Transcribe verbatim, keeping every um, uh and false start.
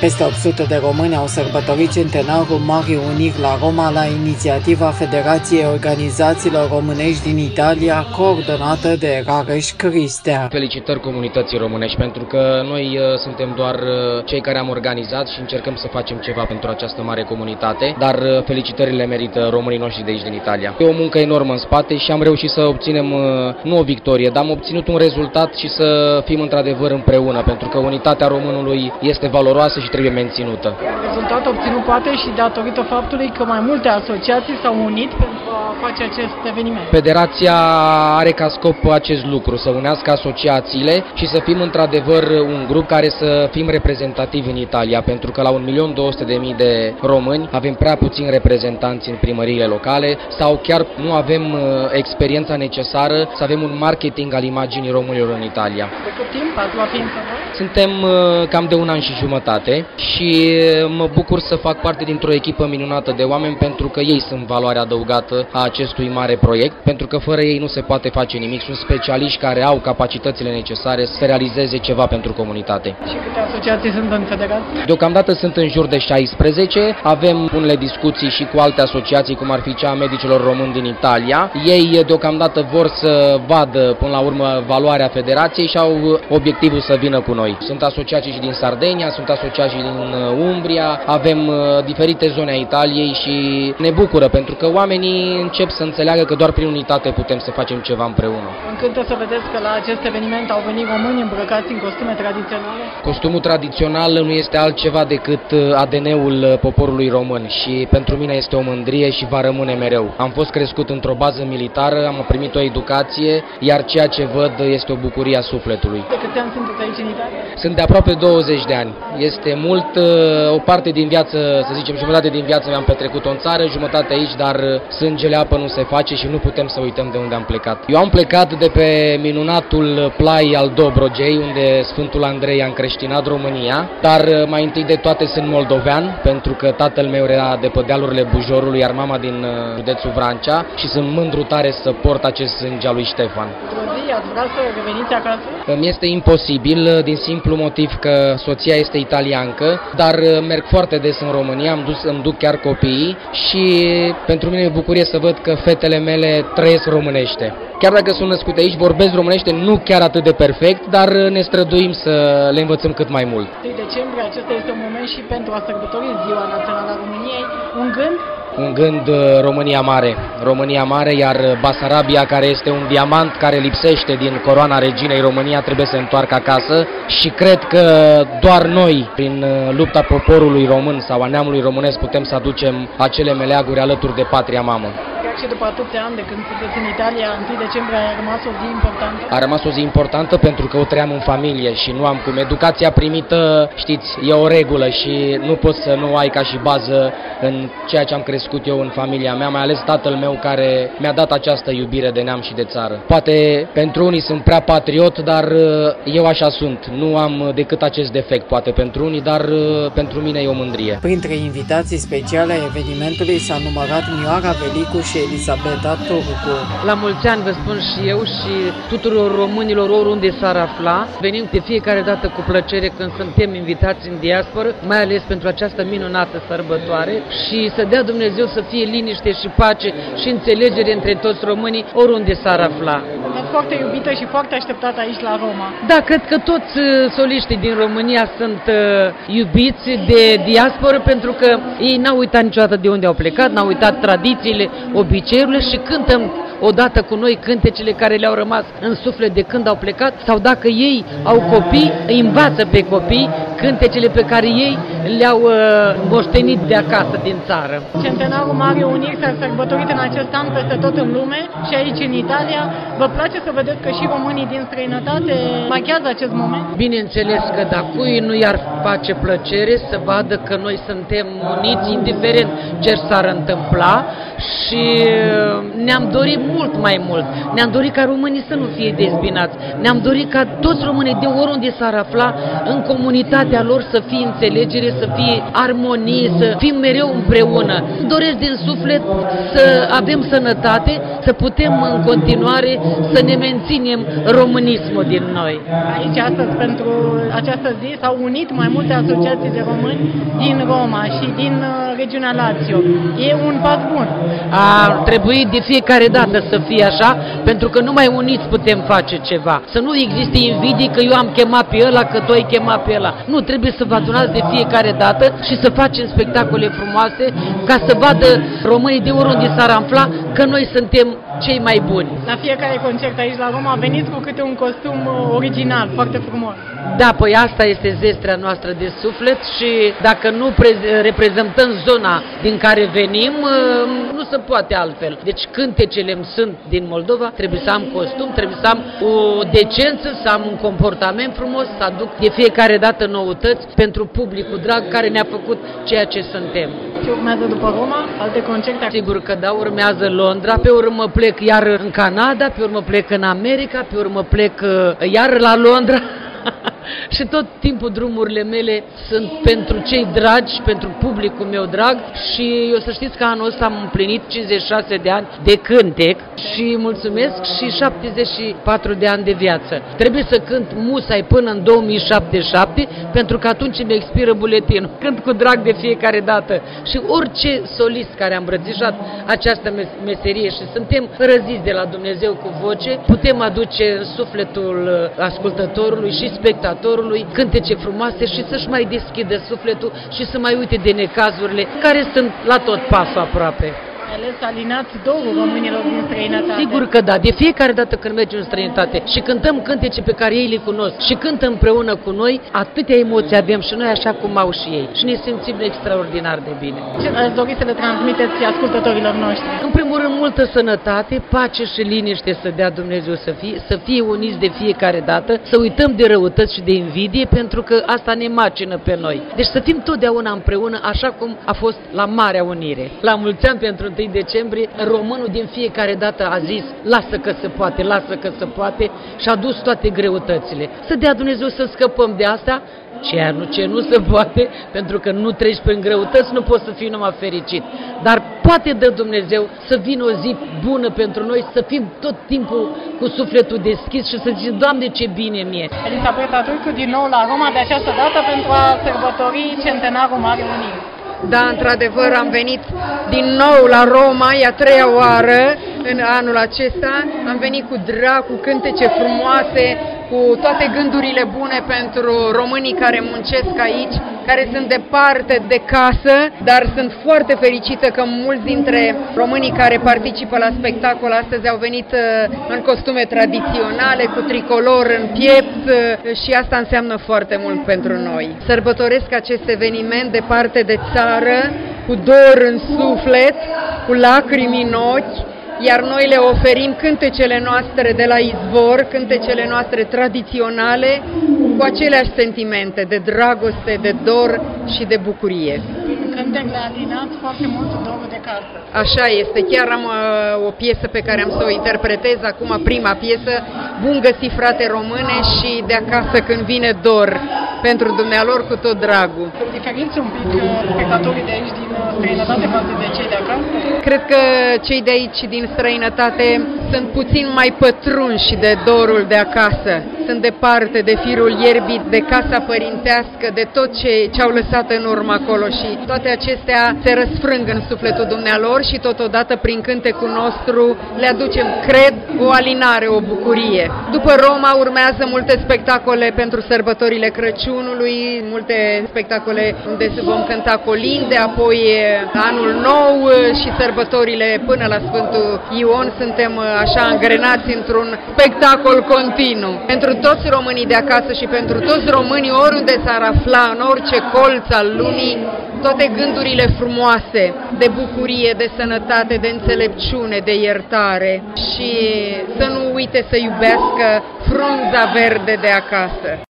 Peste opt sute de români au sărbătorit centenarul Marii Uniri la Roma la inițiativa Federației Organizațiilor Românești din Italia, coordonată de Rareș Cristea. Felicitări comunității românești, pentru că noi uh, suntem doar uh, cei care am organizat și încercăm să facem ceva pentru această mare comunitate, dar uh, felicitările merită românii noștri de aici din Italia. E o muncă enormă în spate și am reușit să obținem uh, nu o victorie, dar am obținut un rezultat și să fim într-adevăr împreună, pentru că unitatea românului este valoroasă și trebuie menținută. Rezultat obținut poate și datorită faptului că mai multe asociații s-au unit pentru a face acest eveniment. Federația are ca scop acest lucru, să unească asociațiile și să fim într-adevăr un grup care să fim reprezentativi în Italia, pentru că la un milion două sute de mii de români avem prea puțini reprezentanți în primăriile locale sau chiar nu avem experiența necesară să avem un marketing al imaginii românilor în Italia. De cât timp ați luat ființă? Suntem cam de un an și jumătate și mă bucur să fac parte dintr-o echipă minunată de oameni, pentru că ei sunt valoarea adăugată a acestui mare proiect, pentru că fără ei nu se poate face nimic. Sunt specialiști care au capacitățile necesare să realizeze ceva pentru comunitate. Și câte asociații sunt în federație? Deocamdată sunt în jur de șaisprezece, avem unele discuții și cu alte asociații, cum ar fi cea a medicilor români din Italia. Ei deocamdată vor să vadă până la urmă valoarea federației și au obiectivul să vină cu noi. Sunt asociații și din Sardenia, sunt asociații din Umbria, avem diferite zone a Italiei și ne bucură, pentru că oamenii încep să înțeleagă că doar prin unitate putem să facem ceva împreună. Încântă să vedeți că la acest eveniment au venit români îmbrăcați în costume tradiționale? Costumul tradițional nu este altceva decât A D N-ul poporului român și pentru mine este o mândrie și va rămâne mereu. Am fost crescut într-o bază militară, am primit o educație, iar ceea ce văd este o bucurie a sufletului. De câți ani sunteți aici în Italia? Sunt de aproape douăzeci de ani. Este mult, o parte din viață, să zicem, jumătate din viață mi-am petrecut-o în țară, jumătate aici, dar sângele apă nu se face și nu putem să uităm de unde am plecat. Eu am plecat de pe minunatul Plai al Dobrogei, unde Sfântul Andrei a încreștinat România, dar mai întâi de toate sunt moldovean, pentru că tatăl meu era de pe dealurile Bujorului, iar mama din județul Vrancea, și sunt mândru tare să port acest sânge al lui Ștefan. Într-o zi ați vrea să reveniți acasă? Îmi este imposibil, din simplu motiv că soția este italiancă, dar merg foarte des în România, am dus, îmi duc chiar copiii și pentru mine e o bucurie să văd că fetele mele trăiesc românește. Chiar dacă sunt născute aici, vorbesc românește nu chiar atât de perfect, dar ne străduim să le învățăm cât mai mult. întâi decembrie, acesta este un moment și pentru a sărbători Ziua Națională a României. Un gând? Un gând, România mare. România mare, iar Basarabia, care este un diamant care lipsește din coroana reginei România, trebuie să întoarcă acasă și cred că doar noi, prin lupta poporului român sau a neamului românesc, putem să aducem acele meleaguri alături de patria mamă. Și după atâția ani de când sunteți în Italia, întâi decembrie a rămas o zi importantă? A rămas o zi importantă pentru că o trăiam în familie și nu am cum. Educația primită, știți, e o regulă și nu poți să nu ai ca și bază în ceea ce am crescut eu în familia mea, mai ales tatăl meu care mi-a dat această iubire de neam și de țară. Poate pentru unii sunt prea patriot, dar eu așa sunt. Nu am decât acest defect, poate pentru unii, dar pentru mine e o mândrie. Printre invitații speciale ai evenimentului s-a numărat Mioara Velicu și Elisabeta Turcu. La mulți ani vă spun și eu și tuturor românilor oriunde s-ar afla. Venim de fiecare dată cu plăcere când suntem invitați în diasporă, mai ales pentru această minunată sărbătoare, și să dea Dumnezeu să fie liniște și pace și înțelegere între toți românii oriunde s-ar afla. Foarte iubită și foarte așteptată aici la Roma. Da, cred că toți soliștii din România sunt uh, iubiți de diasporă, pentru că ei n-au uitat niciodată de unde au plecat, n-au uitat tradițiile, obiceiurile și cântă odată cu noi cântecele care le-au rămas în suflet de când au plecat, sau dacă ei au copii, îi învață pe copii cântecele pe care ei le-au uh, moștenit de acasă, din țară. Centenarul Marii Uniri s-a sărbătorit în acest an peste tot în lume și aici în Italia. Vă place să vedeți că și românii din străinătate marchează acest moment? Bineînțeles că da, cui nu i-ar face plăcere să vadă că noi suntem uniți, indiferent ce s-ar întâmpla, și ne-am dorit mult mai mult. Ne-am dorit ca românii să nu fie dezbinați. Ne-am dorit ca toți românii de oriunde s-ar afla în comunitatea lor să fie înțelegere, să fie armonie, să fim mereu împreună. Doresc din suflet să avem sănătate, să putem în continuare să ne menținem românismul din noi. Aici astăzi, pentru această zi, s-au unit mai multe asociații de români din Roma și din regiunea Lazio. E un pas bun. Ar trebui de fiecare dată să fie așa, pentru că numai uniți putem face ceva. Să nu existe invidii că eu am chemat pe ăla, că tu ai chemat pe ăla. Nu, trebuie să vă adunați de fiecare dată și să facem spectacole frumoase ca să vadă românii de oriunde s-ar afla că noi suntem cei mai buni. La fiecare concert aici la Roma veniți cu câte un costum original, foarte frumos. Da, păi asta este zestrea noastră de suflet și dacă nu reprezentăm zona din care venim, nu se poate altfel. Deci cântecele îmi sunt din Moldova, trebuie să am costum, trebuie să am o decență, să am un comportament frumos, să aduc de fiecare dată noutăți pentru publicul drag care ne-a făcut ceea ce suntem. Ce urmează după Roma? Alte concerte? Sigur că da, urmează Londra, pe urmă plec iar în Canada, pe urmă plec în America, pe urmă plec iar la Londra. Și tot timpul drumurile mele sunt pentru cei dragi, pentru publicul meu drag și eu să știți că anul ăsta am împlinit cincizeci și șase de ani de cântec și mulțumesc și șaptezeci și patru de ani de viață. Trebuie să cânt musai până în două mii șaptezeci și șapte pentru că atunci îmi expiră buletinul. Cânt cu drag de fiecare dată și orice solist care a îmbrățișat această meserie și suntem răziți de la Dumnezeu cu voce, putem aduce în sufletul ascultătorului și spectatorului cântece frumoase și să-și mai deschidă sufletul și să mai uite de necazurile care sunt la tot pasul aproape. Ales alinați dorul românilor din străinătate. Sigur că da, de fiecare dată când mergem în străinătate și cântăm cântece pe care ei le cunosc și cântă împreună cu noi, atâtea emoții avem și noi așa cum au și ei și ne simțim extraordinar de bine. Ce ați dori să le transmiteți ascultătorilor noștri? În primul rând, multă sănătate, pace și liniște să dea Dumnezeu să fie, să fie uniți de fiecare dată, să uităm de răutăți și de invidie pentru că asta ne macină pe noi. Deci să fim totdeauna împreună așa cum a fost la Marea Unire. La mulți ani pentru întâi decembrie, românul din fiecare dată a zis lasă că se poate, lasă că se poate și a dus toate greutățile. Să dea Dumnezeu să scăpăm de asta, ceea nu ce nu se poate, pentru că nu treci prin greutăți, nu poți să fii numai fericit. Dar poate dă Dumnezeu să vină o zi bună pentru noi, să fim tot timpul cu sufletul deschis și să zicem, Doamne, ce bine mie! Elisabeta Turcu din nou la Roma de această dată pentru a sărbători centenarul Marii Uniri. Da, într-adevăr, am venit din nou la Roma, e a treia oară în anul acesta. Am venit cu drag, cu cântece frumoase, cu toate gândurile bune pentru românii care muncesc aici, care sunt departe de casă, dar sunt foarte fericită că mulți dintre românii care participă la spectacol astăzi au venit în costume tradiționale, cu tricolor în piept și asta înseamnă foarte mult pentru noi. Sărbătoresc acest eveniment departe de țară, cu dor în suflet, cu lacrimi în ochi, iar noi le oferim cântecele noastre de la izvor, cântecele noastre tradiționale, cu aceleași sentimente de dragoste, de dor și de bucurie. Cântecele alinați foarte mult dorul de casă. Așa este, chiar am uh, o piesă pe care am să o interpretez acum, prima piesă, Bun găsit, frate române, și de acasă când vine dor, pentru dumnealor cu tot dragul. Diferiți un pic spectatorii de aici din străinătate față de cei de acasă? Cred că cei de aici din străinătate sunt puțin mai pătrunși de dorul de acasă. Sunt departe de firul ierbii, de casa părintească, de tot ce ce-au lăsat în urmă acolo și toate acestea se răsfrâng în sufletul dumnealor și totodată prin cântecul nostru le aducem, cred, o alinare, o bucurie. După Roma urmează multe spectacole pentru sărbătorile Crăciunului, multe spectacole unde vom cânta colinde, apoi anul nou și sărbătorile până la Sfântul Ion. Suntem așa angrenați într-un spectacol continuu. Pentru toți românii de acasă și pentru toți românii oriunde s-ar afla, în orice colț al lumii, toate gândurile frumoase de bucurie, de sănătate, de înțelepciune, de iertare și să nu uite să iubească frunza verde de acasă.